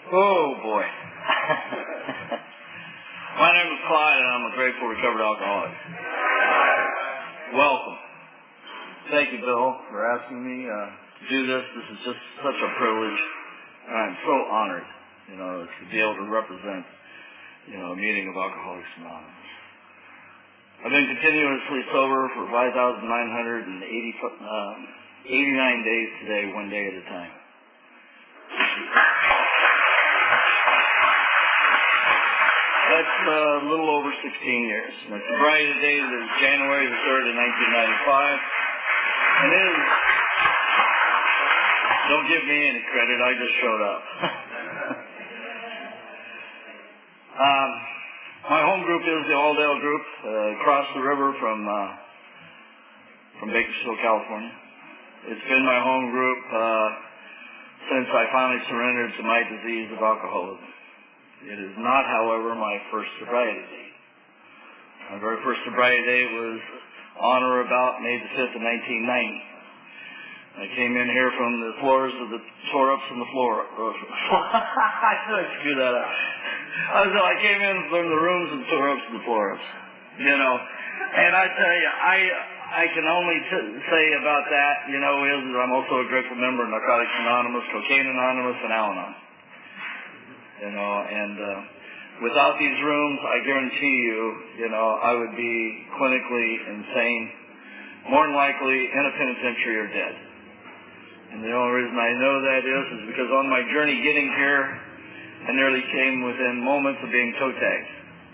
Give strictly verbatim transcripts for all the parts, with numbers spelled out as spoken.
Oh, boy. My name is Clyde, and I'm a grateful recovered alcoholic. Welcome. Thank you, Bill, for asking me uh, to do this. This is just such a privilege. And I'm so honored, you know, to be able to represent, you know, a meeting of Alcoholics Anonymous. I've been continuously sober for five thousand nine hundred eighty-nine days today, one day at a time. That's uh, a little over sixteen years. My sobriety date is January the third of nineteen ninety-five. And it is, don't give me any credit, I just showed up. um, my home group is the Alldale Group, uh, across the river from, uh, from Bakersfield, California. It's been my home group uh, since I finally surrendered to my disease of alcoholism. It is not, however, my first sobriety date. My very first sobriety date was on or about May the fifth of nineteen ninety. I came in here from the floors of the tore-ups and the floor. I should screw that up. I, was, I came in from the rooms and tore-ups and the floor-ups. You know, and I tell you, I I can only t- say about that, you know, is that I'm also a grateful member of Narcotics Anonymous, Cocaine Anonymous, and Al-Anon. You know, and uh, without these rooms, I guarantee you, you know, I would be clinically insane, more than likely in a penitentiary or dead. And the only reason I know that is, is because on my journey getting here, I nearly came within moments of being toe tagged.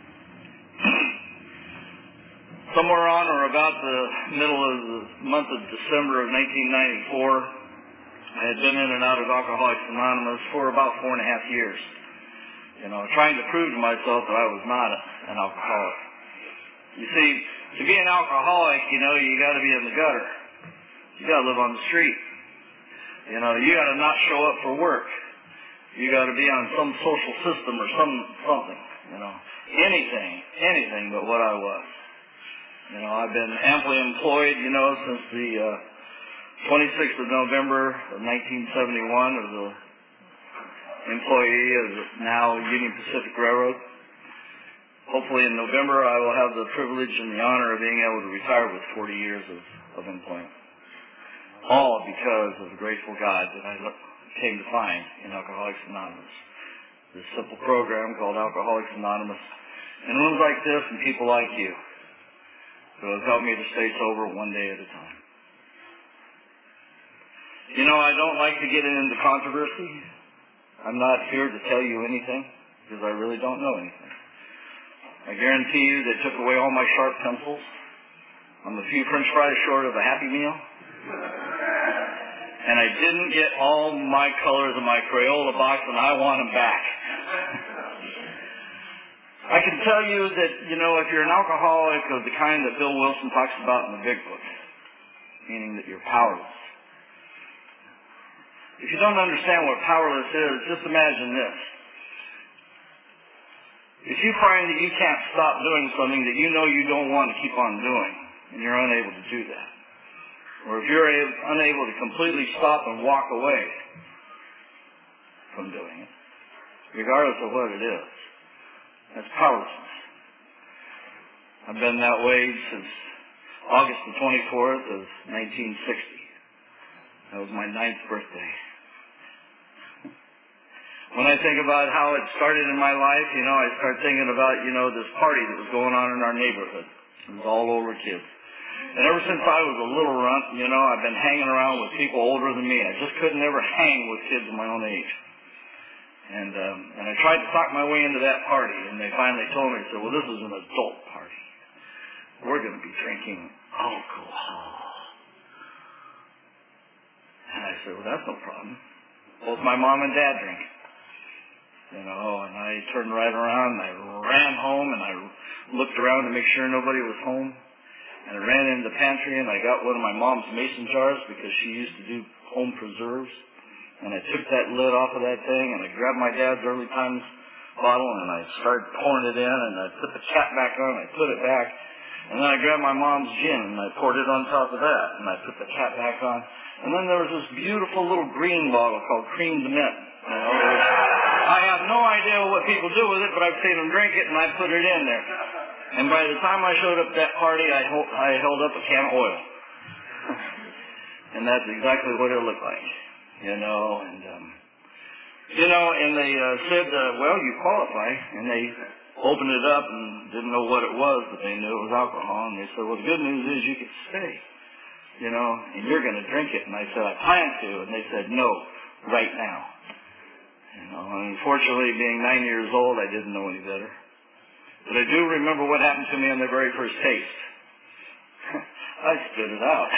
Somewhere on or about the middle of the month of December of nineteen ninety-four, I had been in and out of Alcoholics Anonymous for about four and a half years. You know, trying to prove to myself that I was not an alcoholic. You see, to be an alcoholic, you know, you got to be in the gutter. You got to live on the street. You know, you got to not show up for work. You got to be on some social system or some something. You know, anything, anything but what I was. You know, I've been amply employed, you know, since the uh, twenty-sixth of November of nineteen seventy-one as a employee of the now Union Pacific Railroad. Hopefully in November I will have the privilege and the honor of being able to retire with forty years of, of employment. All because of the grateful God that I came to find in Alcoholics Anonymous. This simple program called Alcoholics Anonymous. And rooms like this and people like you who have helped me to stay sober one day at a time. You know, I don't like to get into controversy. I'm not here to tell you anything, because I really don't know anything. I guarantee you they took away all my sharp pencils. I'm a few french fries short of a Happy Meal. And I didn't get all my colors in my Crayola box, and I want them back. I can tell you that, you know, if you're an alcoholic of the kind that Bill Wilson talks about in the Big Book, meaning that you're powerless. If you don't understand what powerless is, just imagine this. If you find that you can't stop doing something that you know you don't want to keep on doing, and you're unable to do that, or if you're able, unable to completely stop and walk away from doing it, regardless of what it is, that's powerlessness. I've been that way since August the twenty-fourth of nineteen sixty. That was my ninth birthday. When I think about how it started in my life, you know, I start thinking about, you know, this party that was going on in our neighborhood. It was all over kids. And ever since I was a little runt, you know, I've been hanging around with people older than me. I just couldn't ever hang with kids of my own age. And um, and I tried to talk my way into that party, and they finally told me, they said, well, this is an adult party. We're going to be drinking alcohol. And I said, well, that's no problem. Both my mom and dad drink. You know, and I turned right around, and I ran home, and I looked around to make sure nobody was home. And I ran into the pantry, and I got one of my mom's mason jars because she used to do home preserves. And I took that lid off of that thing, and I grabbed my dad's early times bottle, and I started pouring it in, and I put the cap back on, and I put it back. And then I grabbed my mom's gin, and I poured it on top of that, and I put the cap back on. And then there was this beautiful little green bottle called Cream de Mint. You know, I have no idea what people do with it, but I've seen them drink it, and I put it in there. And by the time I showed up at that party, I, ho- I held up a can of oil. And that's exactly what it looked like, you know. And, um, you know, and they uh, said, uh, well, you qualify. And they opened it up and didn't know what it was, but they knew it was alcohol. And they said, well, the good news is you can stay, you know, and you're going to drink it. And I said, I plan to. And they said, no, right now. You know, and unfortunately, being nine years old, I didn't know any better. But I do remember what happened to me on the very first taste. I spit it out.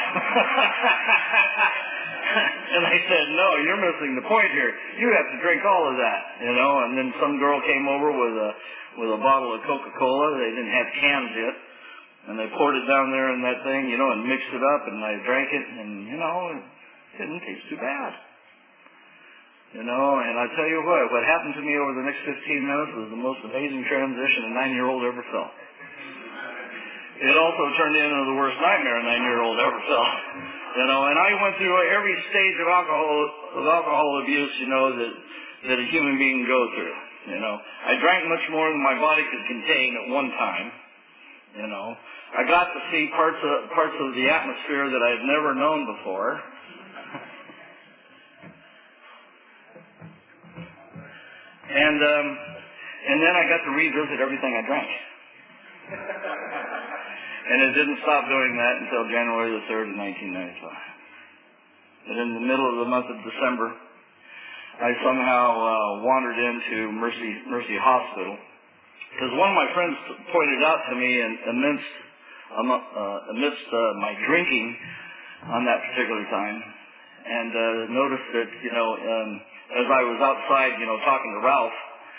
And I said, no, you're missing the point here. You have to drink all of that, you know. And then some girl came over with a with a bottle of Coca-Cola. They didn't have cans yet. And they poured it down there in that thing, you know, and mixed it up, and I drank it, and, you know, it didn't taste too bad. You know, and I tell you what, what happened to me over the next fifteen minutes was the most amazing transition a nine-year-old ever felt. It also turned into the worst nightmare a nine-year-old ever felt. You know, and I went through every stage of alcohol of alcohol abuse, you know, that that a human being can go through. You know, I drank much more than my body could contain at one time. You know, I got to see parts of parts of the atmosphere that I had never known before. And um, and then I got to revisit everything I drank. And it didn't stop doing that until January the third of nineteen ninety-five. But in the middle of the month of December, I somehow uh, wandered into Mercy Mercy Hospital. Because one of my friends pointed out to me, and amidst, um, uh, amidst uh, my drinking on that particular time, and uh, noticed that, you know, um, as I was outside, you know, talking to Ralph,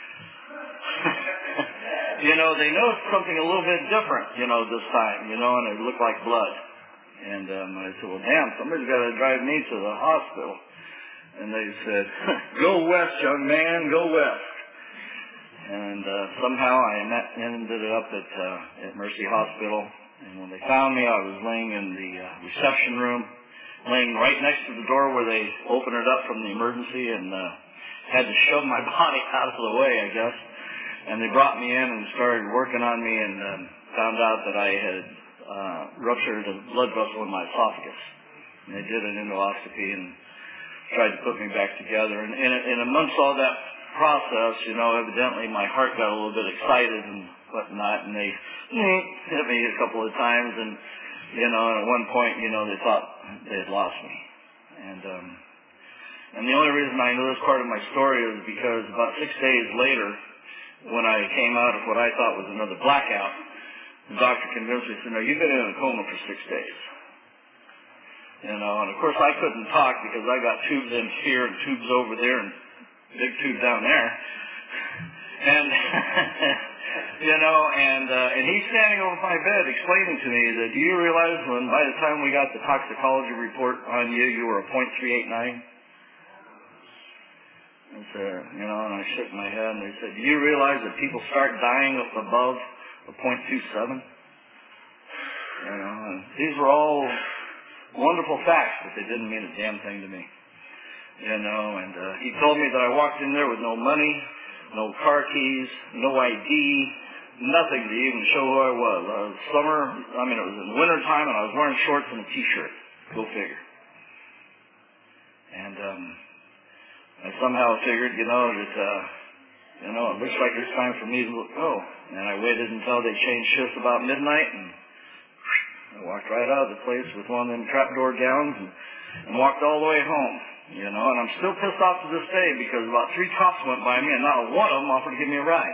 you know, they noticed something a little bit different, you know, this time, you know, and it looked like blood. And um, I said, well, damn, somebody's got to drive me to the hospital. And they said, go west, young man, go west. And uh, somehow I met, ended up at, uh, at Mercy Hospital. And when they found me, I was laying in the uh, reception room, laying right next to the door where they opened it up from the emergency, and uh, had to shove my body out of the way, I guess. And they brought me in and started working on me, and um, found out that I had uh, ruptured a blood vessel in my esophagus. And they did an endoscopy and tried to put me back together. And, and, and amongst all that process, you know, evidently my heart got a little bit excited and whatnot, and they mm, hit me a couple of times, and, you know, and at one point, you know, they thought they had lost me. And um, and the only reason I know this part of my story is because about six days later, when I came out of what I thought was another blackout, the doctor convinced me, said, no, you've been in a coma for six days. You know, and of course I couldn't talk because I got tubes in here and tubes over there and big tube down there. And, you know, and uh, and he's standing over my bed explaining to me that, do you realize when by the time we got the toxicology report on you, you were a point three eight nine? And so, you know, and I shook my head, and they said, do you realize that people start dying up above a point two seven? You know, and these were all wonderful facts, but they didn't mean a damn thing to me. You know, and uh, he told me that I walked in there with no money, no car keys, no I D, nothing to even show who I was. I was summer, I mean, it was in winter time, and I was wearing shorts and a T-shirt. Go figure. And um, I somehow figured, you know, that, uh, you know, it looks like it's time for me to go. And I waited until they changed shifts about midnight, and I walked right out of the place with one of them trapdoor gowns and, and walked all the way home. You know, and I'm still pissed off to this day because about three cops went by me and not one of them offered to give me a ride.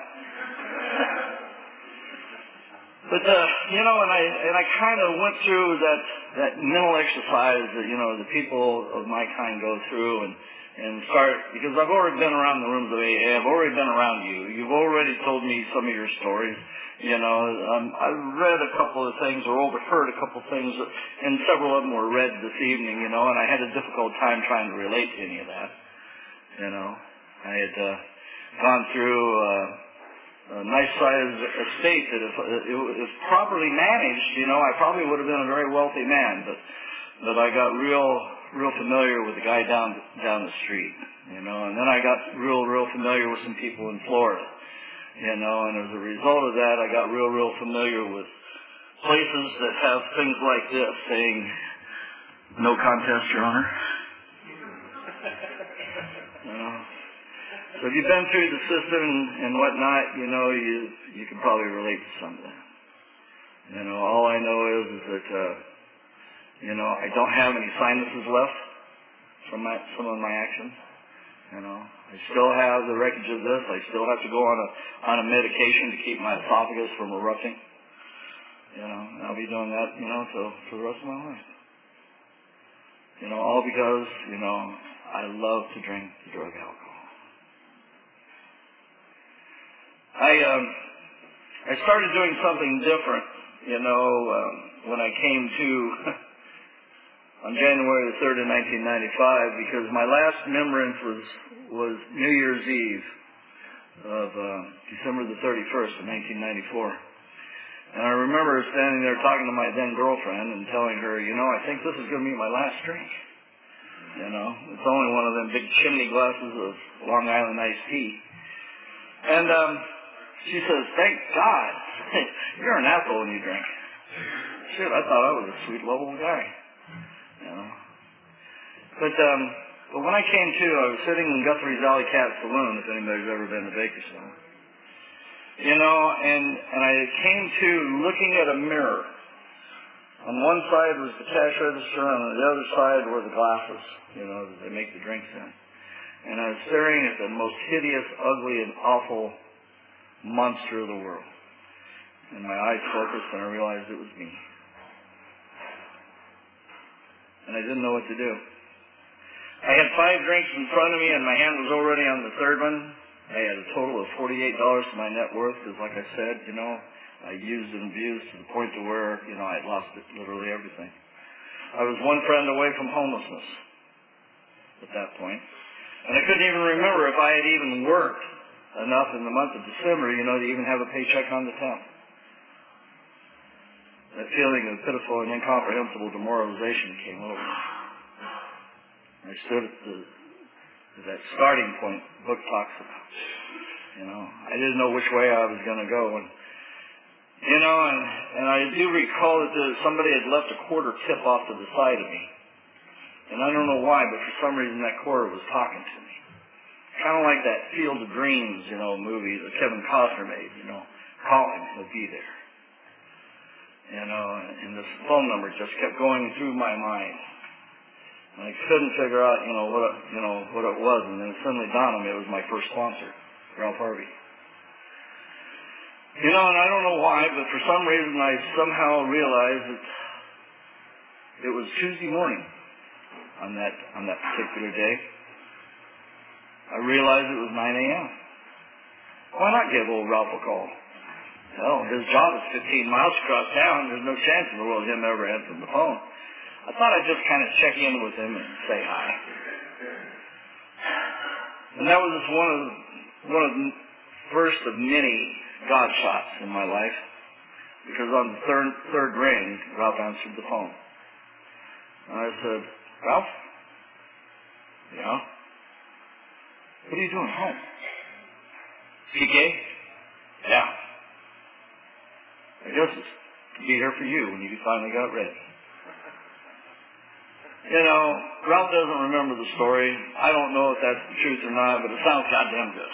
But, uh, you know, and I and I kind of went through that, that mental exercise that, you know, the people of my kind go through, and, and start, because I've already been around the rooms of A A, I've already been around you. You've already told me some of your stories. You know, um, I've read a couple of things or overheard a couple of things, and several of them were read this evening, you know, and I had a difficult time trying to relate to any of that. You know, I had uh, gone through uh, a nice-sized estate that if it was properly managed, you know, I probably would have been a very wealthy man, but but I got real real familiar with the guy down down the street, you know, and then I got real, real familiar with some people in Florida, you know, and as a result of that, I got real, real familiar with places that have things like this saying, no contest, Your Honor. You know, so if you've been through the system and, and whatnot, you know, you you can probably relate to some of that. You know, all I know is, is that, uh, you know, I don't have any sinuses left from my, some of my actions. You know, I still have the wreckage of this. I still have to go on a on a medication to keep my esophagus from erupting. You know, and I'll be doing that, you know, till for the rest of my life. You know, all because, you know, I love to drink drug alcohol. I um, I started doing something different, you know, um, when I came to on January the third of nineteen ninety-five, because my last remembrance was was New Year's Eve of uh, December the thirty-first of nineteen ninety-four. And I remember standing there talking to my then girlfriend and telling her, you know, I think this is going to be my last drink. You know, it's only one of them big chimney glasses of Long Island iced tea. And um, she says, thank God, you're an asshole when you drink. Shit, I thought I was a sweet, lovable guy. You know. But um, but when I came to, I was sitting in Guthrie's Alley Cat Saloon, if anybody's ever been to Bakersfield. You know, and, and I came to looking at a mirror. On one side was the cash register, and on the other side were the glasses, you know, that they make the drinks in. And I was staring at the most hideous, ugly, and awful monster of the world. And my eyes focused, and I realized it was me. And I didn't know what to do. I had five drinks in front of me, and my hand was already on the third one. I had a total of forty-eight dollars to my net worth, because like I said, you know, I used and abused to the point to where, you know, I had lost it, literally everything. I was one friend away from homelessness at that point. And I couldn't even remember if I had even worked enough in the month of December, you know, to even have a paycheck on the tenth. That feeling of pitiful and incomprehensible demoralization came over me. I stood at the that starting point the book talks about. You know, I didn't know which way I was going to go. And, you know, and, and I do recall that there, somebody had left a quarter tip off to the side of me. And I don't know why, but for some reason that quarter was talking to me. Kind of like that Field of Dreams, you know, movie that Kevin Costner made, you know. Call him, he'll be there. You know, and this phone number just kept going through my mind. And I couldn't figure out, you know, what it, you know what it was, and then it suddenly dawned on me it was my first sponsor, Ralph Harvey. You know, and I don't know why, but for some reason I somehow realized that it was Tuesday morning on that on that particular day. I realized it was nine a.m. Why not give old Ralph a call? Hell, his job is fifteen miles across town. There's no chance in the world of him ever answering the phone. I thought I'd just kind of check in with him and say hi. And that was just one of one of the first of many God shots in my life, because on the third third ring, Ralph answered the phone. And I said, Ralph? Yeah? What are you doing home? P K? Yeah. I guess it's to be here for you when you finally got ready. You know, Ralph doesn't remember the story. I don't know if that's the truth or not, but it sounds goddamn good.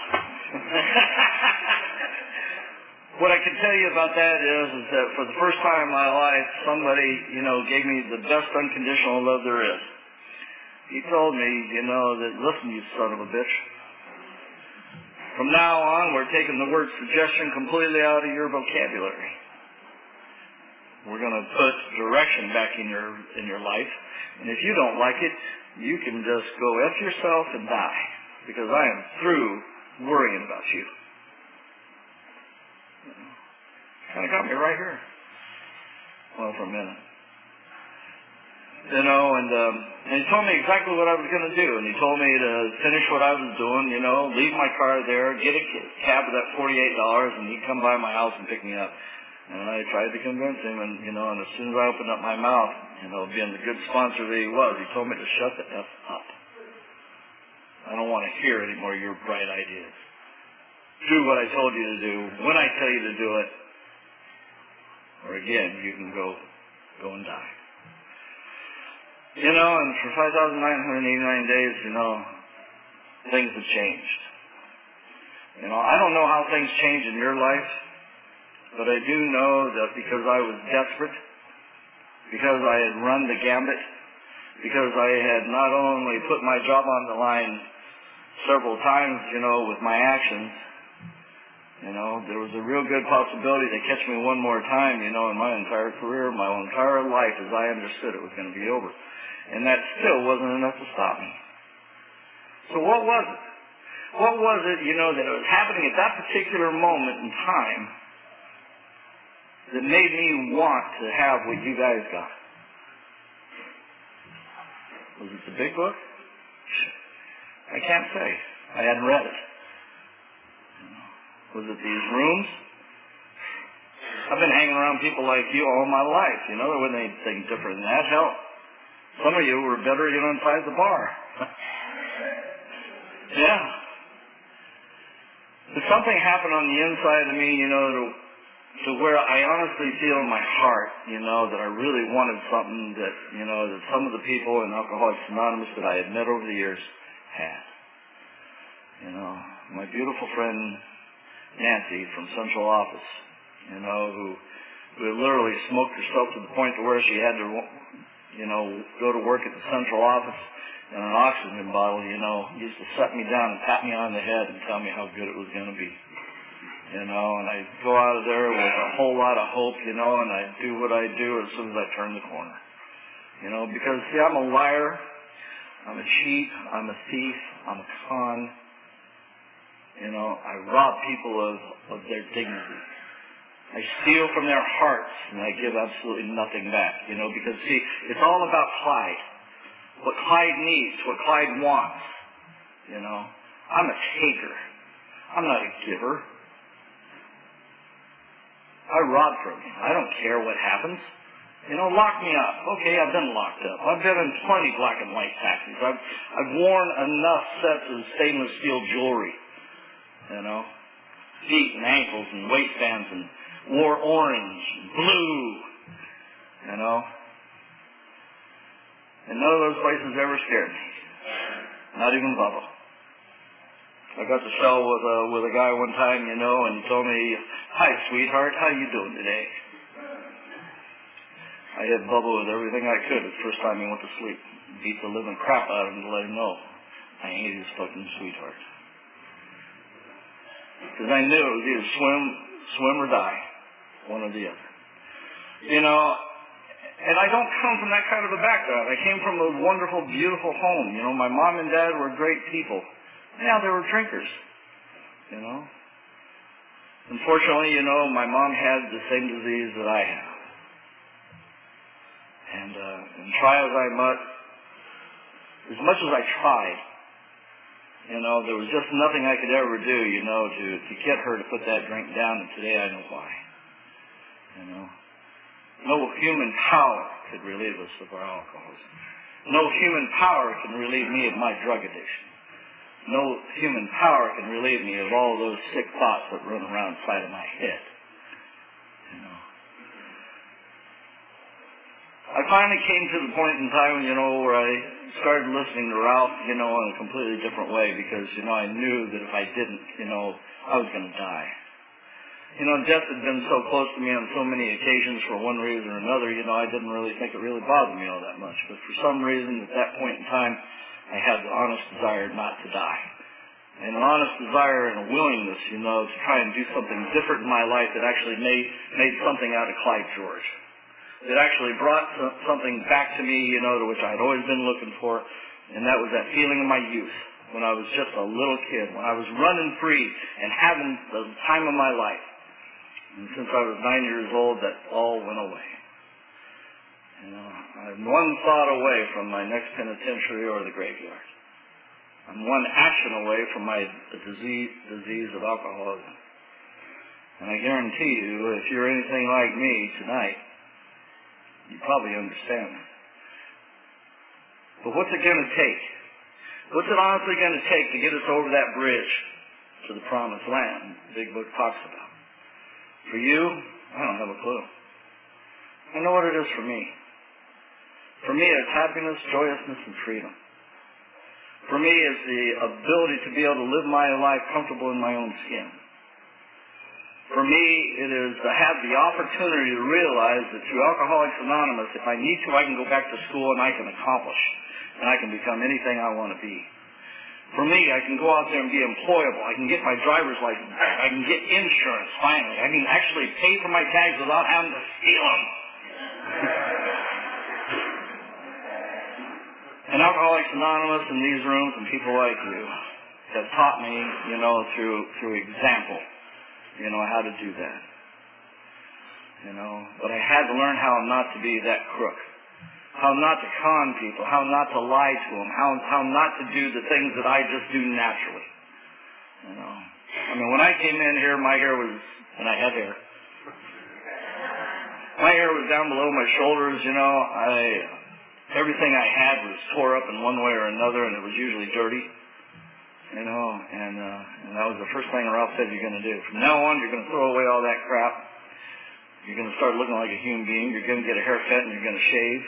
What I can tell you about that is, is that for the first time in my life, somebody, you know, gave me the best unconditional love there is. He told me, you know, that, listen, you son of a bitch. From now on, we're taking the word suggestion completely out of your vocabulary. We're going to put direction back in your in your life. And if you don't like it, you can just go F yourself and die. Because I am through worrying about you. you know, kind of got me right here. Well, for a minute. You know, and, um, and he told me exactly what I was going to do. And he told me to finish what I was doing, you know, leave my car there, get a cab of that forty-eight dollars, and he'd come by my house and pick me up. And I tried to convince him, and, you know, and as soon as I opened up my mouth, you know, being the good sponsor that he was, he told me to shut the F up. I don't want to hear any more of your bright ideas. Do what I told you to do, when I tell you to do it, or again, you can go, go and die. You know, and for five thousand nine hundred eighty-nine days, you know, things have changed. You know, I don't know how things change in your life, but I do know that because I was desperate, because I had run the gambit, because I had not only put my job on the line several times, you know, with my actions, you know, there was a real good possibility to catch me one more time, you know, in my entire career, my entire life as I understood it was going to be over. And that still wasn't enough to stop me. So what was it? What was it, you know, that was happening at that particular moment in time that made me want to have what you guys got? Was it the big book? I can't say. I hadn't read it. Was it these rooms? I've been hanging around people like you all my life. You know, there wasn't anything different than that. Hell, some of you were better, you know, inside the bar. Yeah. But something happened on the inside of me, you know, to, to where I honestly feel in my heart, you know, that I really wanted something that, you know, that some of the people in Alcoholics Anonymous that I had met over the years had. You know, my beautiful friend Nancy from Central Office, you know, who, who had literally smoked herself to the point to where she had to, you know, go to work at the Central Office in an oxygen bottle, you know, used to set me down and pat me on the head and tell me how good it was going to be. You know, and I'd go out of there with a whole lot of hope, you know, and I'd do what I do as soon as I turn the corner. You know, because, see, I'm a liar, I'm a cheat, I'm a thief, I'm a con. You know, I rob people of, of their dignity. I steal from their hearts, and I give absolutely nothing back, you know, because, see, it's all about Clyde. What Clyde needs, what Clyde wants, you know. I'm a taker. I'm not a giver. I rob from you. I don't care what happens. You know, lock me up. Okay, I've been locked up. I've been in plenty black and white taxis. I've, I've worn enough sets of stainless steel jewelry, you know, feet and ankles and waistbands, and wore orange, blue, you know. And none of those places ever scared me. Not even Bubba. I got to sell with a, with a guy one time, you know, and he told me, "Hi, sweetheart, how you doing today?" I hit Bubba with everything I could the first time he went to sleep. Beat the living crap out of him to let him know I ain't his fucking sweetheart. Because I knew it was either swim, swim or die. One or the other. You know, and I don't come from that kind of a background. I came from a wonderful, beautiful home. You know, my mom and dad were great people. Yeah, they were drinkers. You know. Unfortunately, you know, my mom had the same disease that I have. And, uh, and try as I might, as much as I tried, you know, there was just nothing I could ever do, you know, to, to get her to put that drink down, and today I know why. You know. No human power could relieve us of our alcoholism. No human power can relieve me of my drug addiction. No human power can relieve me of all those sick thoughts that run around inside of my head. You know. I finally came to the point in time, you know, where I started listening to Ralph, you know, in a completely different way, because, you know, I knew that if I didn't, you know, I was going to die. You know, death had been so close to me on so many occasions for one reason or another, you know, I didn't really think it really bothered me all that much. But for some reason, at that point in time, I had the honest desire not to die. And an honest desire and a willingness, you know, to try and do something different in my life that actually made, made something out of Clyde George. That actually brought something back to me, you know, to which I'd always been looking for, and that was that feeling of my youth, when I was just a little kid, when I was running free and having the time of my life. And since I was nine years old, that all went away. You know, I'm one thought away from my next penitentiary or the graveyard. I'm one action away from my disease, disease of alcoholism. And I guarantee you, if you're anything like me tonight, you probably understand that. But what's it going to take? What's it honestly going to take to get us over that bridge to the promised land the big book talks about? For you, I don't have a clue. I know what it is for me. For me, it's happiness, joyousness, and freedom. For me, it's the ability to be able to live my life comfortable in my own skin. For me, it is to have the opportunity to realize that through Alcoholics Anonymous, if I need to, I can go back to school and I can accomplish. And I can become anything I want to be. For me, I can go out there and be employable. I can get my driver's license back. I can get insurance, finally. I can actually pay for my tags without having to steal them. And Alcoholics Anonymous and these rooms and people like you have taught me, you know, through through example, you know, how to do that. You know, but I had to learn how not to be that crook. How not to con people, how not to lie to them, how how not to do the things that I just do naturally. You know, I mean, when I came in here, my hair was, and I had hair. My hair was down below my shoulders. You know, I everything I had was tore up in one way or another, and it was usually dirty. You know, and uh, and that was the first thing Ralph said you're going to do. From now on, you're going to throw away all that crap. You're going to start looking like a human being. You're going to get a haircut, and you're going to shave.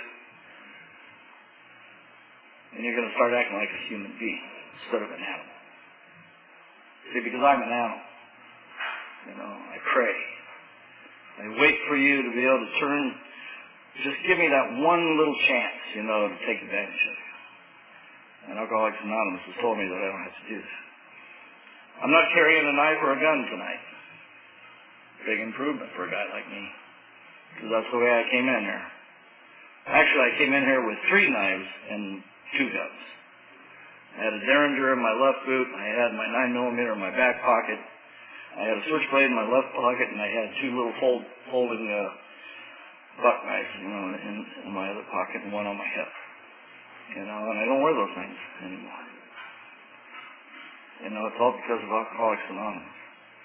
And you're going to start acting like a human being instead of an animal. See, because I'm an animal. You know, I pray. I wait for you to be able to turn, just give me that one little chance, you know, to take advantage of you. And Alcoholics Anonymous has told me that I don't have to do that. I'm not carrying a knife or a gun tonight. Big improvement for a guy like me. Because that's the way I came in here. Actually, I came in here with three knives and two guns. I had a Derringer in my left boot, I had my nine millimeter in my back pocket, I had a switchblade in my left pocket, and I had two little fold, folding uh, buck knives, you know, in, in my other pocket, and one on my hip. You know, and I don't wear those things anymore. You know, it's all because of Alcoholics Anonymous.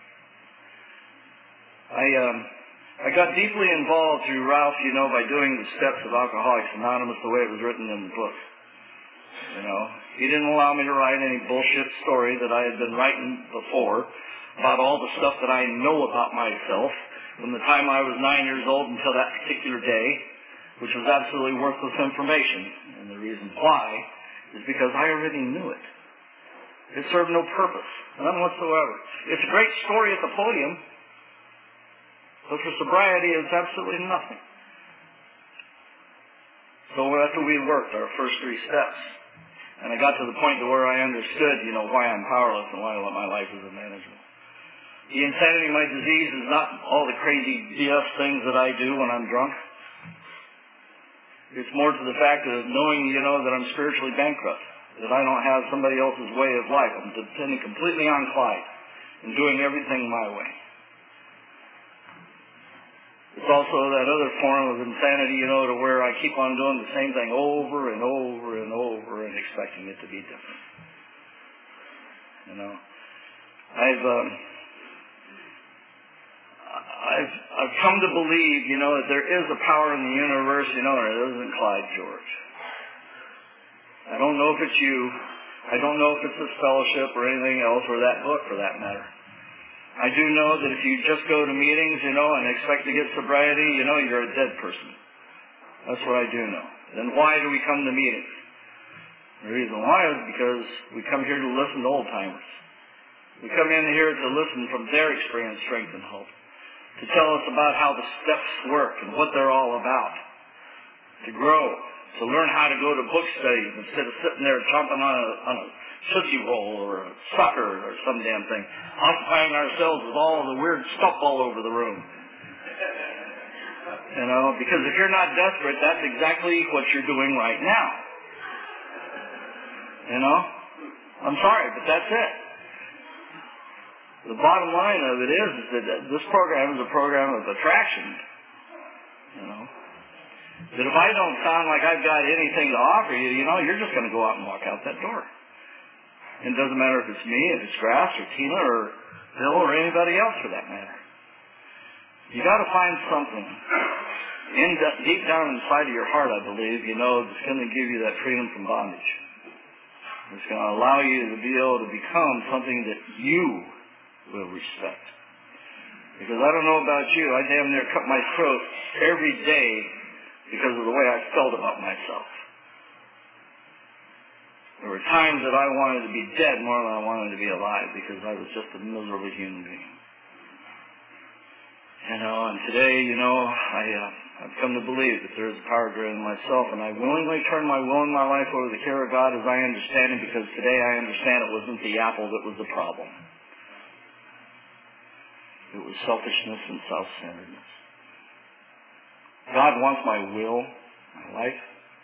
I um, I got deeply involved through Ralph, you know, by doing the steps of Alcoholics Anonymous the way it was written in the book. You know, he didn't allow me to write any bullshit story that I had been writing before about all the stuff that I know about myself from the time I was nine years old until that particular day, which was absolutely worthless information. And the reason why is because I already knew it. It served no purpose, none whatsoever. It's a great story at the podium, but for sobriety, it's absolutely nothing. So after we worked our first three steps, and I got to the point to where I understood, you know, why I'm powerless and why my life is unmanageable. The insanity of my disease is not all the crazy B S things that I do when I'm drunk. It's more to the fact of knowing, you know, that I'm spiritually bankrupt, that I don't have somebody else's way of life. I'm depending completely on Clyde and doing everything my way. It's also that other form of insanity, you know, to where I keep on doing the same thing over and over and over and expecting it to be different. You know, I've um, I've I've come to believe, you know, that there is a power in the universe, you know, and it isn't Clyde George. I don't know if it's you. I don't know if it's this fellowship or anything else, or that book for that matter. I do know that if you just go to meetings, you know, and expect to get sobriety, you know, you're a dead person. That's what I do know. Then why do we come to meetings? The reason why is because we come here to listen to old-timers. We come in here to listen from their experience, strength, and hope. To tell us about how the steps work and what they're all about. To grow. To learn how to go to book studies instead of sitting there chomping on a, on a Tootsie Roll or a sucker or some damn thing, occupying ourselves with all of the weird stuff all over the room. You know, because if you're not desperate, that's exactly what you're doing right now. You know? I'm sorry, but that's it. The bottom line of it is, is that this program is a program of attraction. You know? That if I don't sound like I've got anything to offer you, you know, you're just going to go out and walk out that door. And it doesn't matter if it's me, if it's Grass or Tina or Bill or anybody else for that matter. You got to find something in deep down inside of your heart, I believe, you know, that's going to give you that freedom from bondage. It's going to allow you to be able to become something that you will respect. Because I don't know about you, I damn near cut my throat every day because of the way I felt about myself. There were times that I wanted to be dead more than I wanted to be alive because I was just a miserable human being. You know, and today, you know, I, uh, I've come to believe that there is power greater than myself, and I willingly turn my will and my life over to the care of God as I understand it, because today I understand it wasn't the apple that was the problem. It was selfishness and self-centeredness. God wants my will, my life.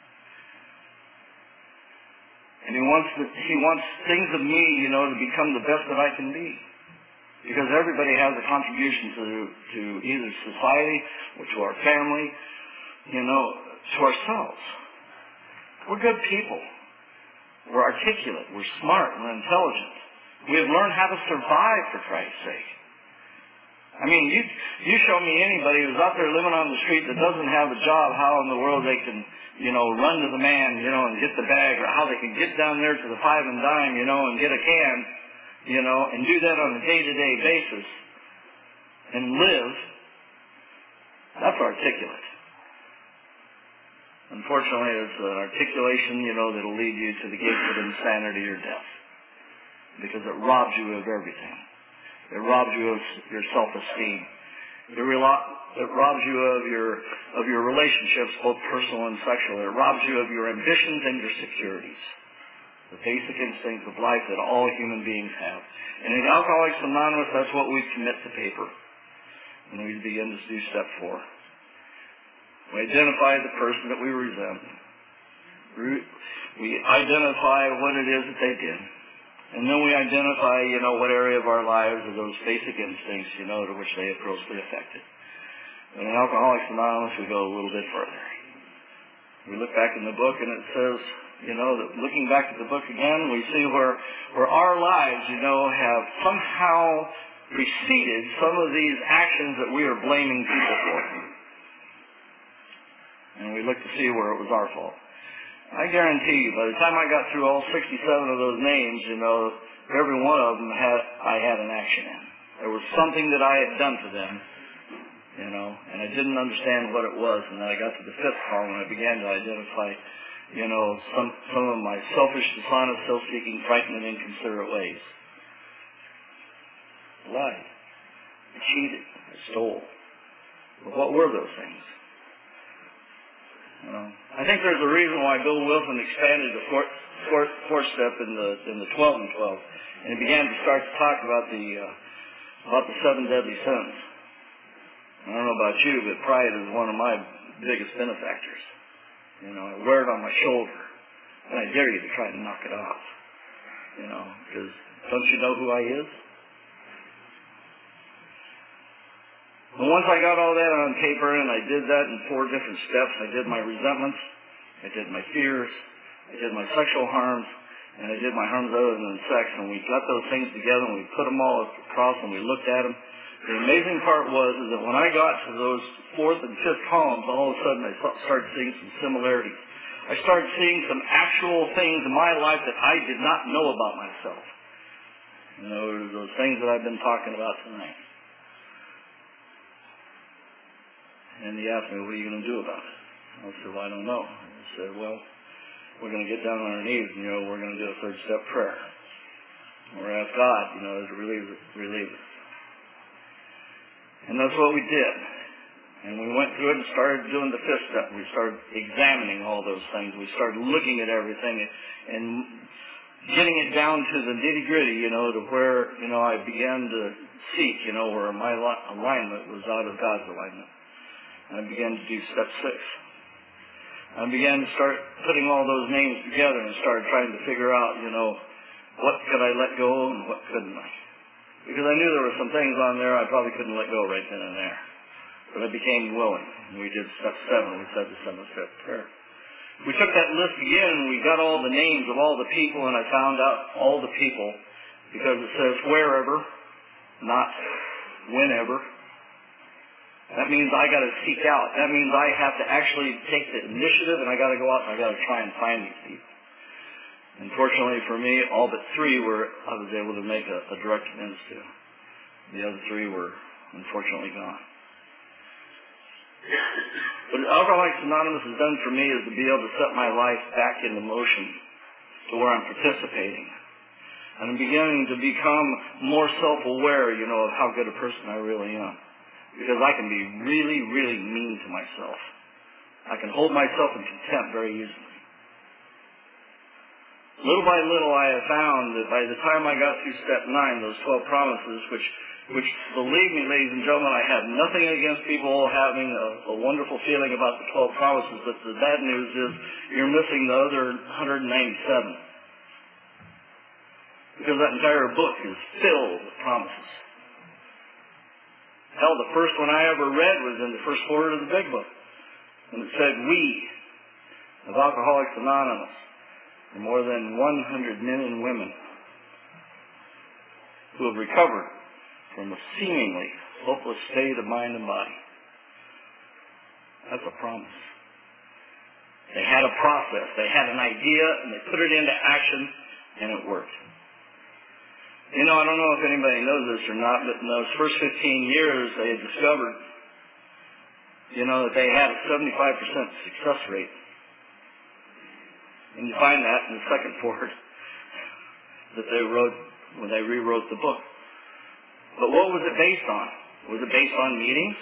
And He wants the, He wants things of me, you know, to become the best that I can be. Because everybody has a contribution to, to either society or to our family, you know, to ourselves. We're good people. We're articulate. We're smart. We're intelligent. We have learned how to survive, for Christ's sake. I mean, you you show me anybody who's out there living on the street that doesn't have a job, how in the world they can, you know, run to the man, you know, and get the bag, or how they can get down there to the five and dime, you know, and get a can, you know, and do that on a day-to-day basis and live. That's articulate. Unfortunately, it's an articulation, you know, that'll lead you to the gates of insanity or death, because it robs you of everything. It robs you of your self-esteem. It, relo- it robs you of your of your relationships, both personal and sexual. It robs you of your ambitions and your securities, the basic instincts of life that all human beings have. And in Alcoholics Anonymous, that's what we commit to paper when we begin to do step four. We identify the person that we resent. We identify what it is that they did. And then we identify, you know, what area of our lives are those basic instincts, you know, to which they have grossly affected. And in Alcoholics Anonymous, we go a little bit further. We look back in the book, and it says, you know, that looking back at the book again, we see where, where our lives, you know, have somehow preceded some of these actions that we are blaming people for. And we look to see where it was our fault. I guarantee you, by the time I got through all sixty-seven of those names, you know, every one of them had I had an action in. There was something that I had done to them, you know, and I didn't understand what it was. And then I got to the fifth column, and I began to identify, you know, some some of my selfish, dishonest, self-seeking, frightened, and inconsiderate ways. I lied. I cheated. I stole. But what were those things? You know, I think there's a reason why Bill Wilson expanded the fourth, fourth, fourth step in the in the twelve and twelve, and he began to start to talk about the uh, about the seven deadly sins. I don't know about you, but pride is one of my biggest benefactors. You know, I wear it on my shoulder, and I dare you to try to knock it off. You know, because don't you know who I is? And once I got all that on paper, and I did that in four different steps, I did my resentments, I did my fears, I did my sexual harms, and I did my harms other than sex, and we got those things together, and we put them all across, and we looked at them. The amazing part was is that when I got to those fourth and fifth columns, all of a sudden I started seeing some similarities. I started seeing some actual things in my life that I did not know about myself. You know, those things that I've been talking about tonight. And he asked me, what are you going to do about it? I said, well, I don't know. He said, well, we're going to get down on our knees, and, you know, we're going to do a third step prayer. We're going to ask God, you know, to relieve it, relieve it. And that's what we did. And we went through it and started doing the fifth step. We started examining all those things. We started looking at everything and getting it down to the nitty-gritty, you know, to where, you know, I began to seek, you know, where my alignment was out of God's alignment. I began to do step six. I began to start putting all those names together and started trying to figure out, you know, what could I let go and what couldn't I? Because I knew there were some things on there I probably couldn't let go right then and there. But I became willing. And we did step seven. We said the seven-step prayer. We took that list again and we got all the names of all the people, and I found out all the people because it says wherever, not whenever. That means I got to seek out. That means I have to actually take the initiative, and I got to go out and I got to try and find these people. Unfortunately for me, all but three were I was able to make a, a direct amends to. The other three were unfortunately gone. What Alcoholics Anonymous has done for me is to be able to set my life back into motion to where I'm participating. And I'm beginning to become more self-aware, you know, of how good a person I really am. Because I can be really, really mean to myself. I can hold myself in contempt very easily. Little by little, I have found that by the time I got through step nine, those twelve promises, which, which believe me, ladies and gentlemen, I have nothing against people having a, a wonderful feeling about the twelve promises, but the bad news is you're missing the other one hundred ninety-seven. Because that entire book is filled with promises. Hell, the first one I ever read was in the first quarter of the big book. And it said, we, of Alcoholics Anonymous, are more than one hundred men and women who have recovered from a seemingly hopeless state of mind and body. That's a promise. They had a process. They had an idea, and they put it into action, and it worked. You know, I don't know if anybody knows this or not, but in those first fifteen years, they had discovered, you know, that they had a seventy-five percent success rate. And you find that in the second forward that they wrote when they rewrote the book. But what was it based on? Was it based on meetings?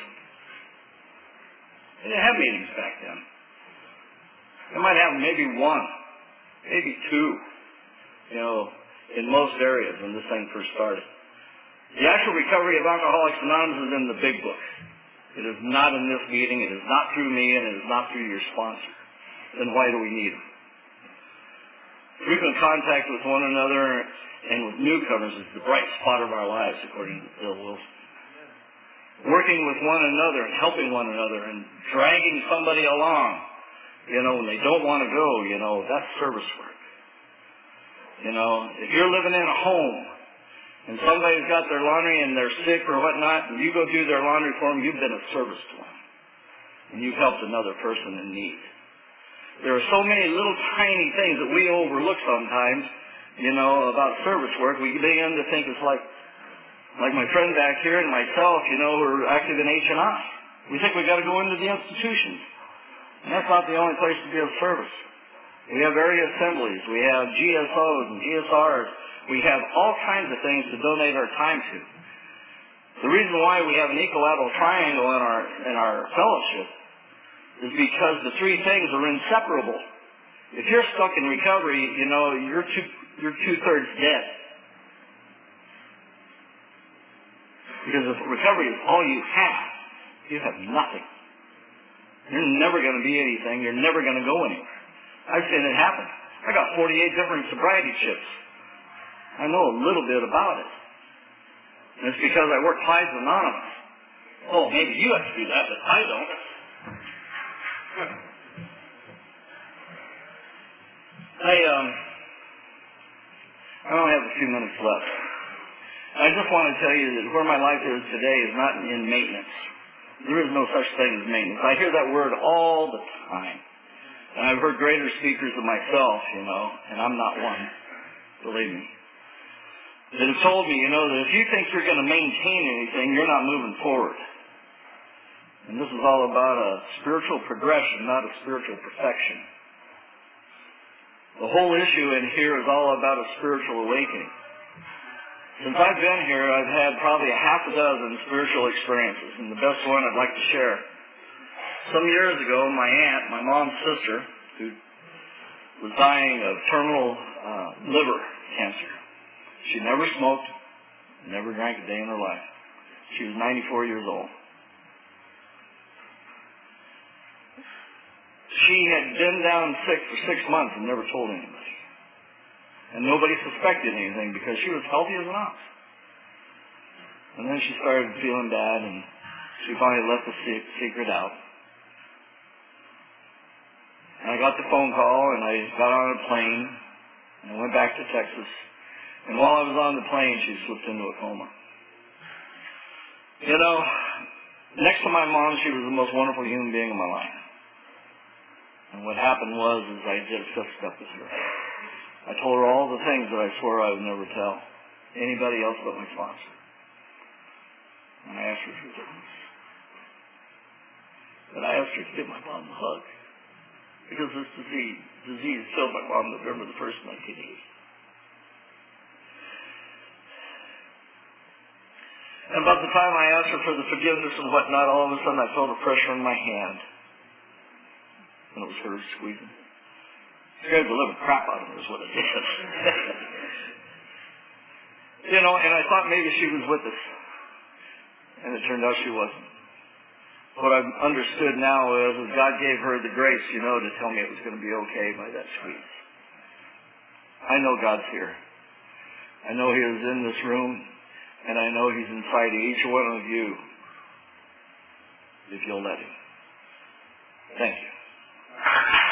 They didn't have meetings back then. They might have maybe one, maybe two, you know, in most areas when this thing first started. The actual recovery of Alcoholics Anonymous is in the big book. It is not in this meeting. It is not through me, and it is not through your sponsor. Then why do we need them? Frequent contact with one another and with newcomers is the bright spot of our lives, according to Bill Wilson. Working with one another and helping one another and dragging somebody along, you know, when they don't want to go, you know, that's service work. You know, if you're living in a home and somebody's got their laundry and they're sick or whatnot, and you go do their laundry for them, you've been of service to them. And you've helped another person in need. There are so many little tiny things that we overlook sometimes, you know, about service work. We begin to think it's like, like my friend back here and myself, you know, who are active in H and I. We think we've got to go into the institutions. And that's not the only place to be of service. We have area assemblies. We have G S Os and G S Rs. We have all kinds of things to donate our time to. The reason why we have an equilateral triangle in our in our fellowship is because the three things are inseparable. If you're stuck in recovery, you know, you're two, you're two-thirds dead. Because if recovery is all you have, you have nothing. You're never going to be anything. You're never going to go anywhere. I've seen it happen. I got forty-eight different sobriety chips. I know a little bit about it. And it's because I work Clyde's Anonymous. Oh, maybe you have to do that, but I don't. I, um, I only have a few minutes left. I just want to tell you that where my life is today is not in maintenance. There is no such thing as maintenance. I hear that word all the time. And I've heard greater speakers than myself, you know, and I'm not one, believe me, that have told me, you know, that if you think you're going to maintain anything, you're not moving forward. And this is all about a spiritual progression, not a spiritual perfection. The whole issue in here is all about a spiritual awakening. Since I've been here, I've had probably a half a dozen spiritual experiences, and the best one I'd like to share. Some years ago, my aunt, my mom's sister, who was dying of terminal uh, liver cancer, she never smoked, never drank a day in her life. She was ninety-four years old. She had been down sick for six months and never told anybody. And nobody suspected anything because she was healthy as an ox. And then she started feeling bad, and she finally let the secret out. And I got the phone call, and I got on a plane, and I went back to Texas. And while I was on the plane, she slipped into a coma. You know, next to my mom, she was the most wonderful human being in my life. And what happened was, is I did a fifth step with her. I told her all the things that I swore I would never tell anybody else but my sponsor. And I asked her for forgiveness. And I asked her to give my mom a hug. Because this disease, disease killed my mom November the first, nineteen eighty. And about the time I asked her for the forgiveness and whatnot, all of a sudden I felt a pressure in my hand. And it was her squeezing. Scared the living crap out of her is what it did. You know, and I thought maybe she was with us. And it turned out she wasn't. What I've understood now is, is God gave her the grace, you know, to tell me it was going to be okay by that squeeze. I know God's here. I know He is in this room, and I know He's inside each one of you, if you'll let Him. Thank you.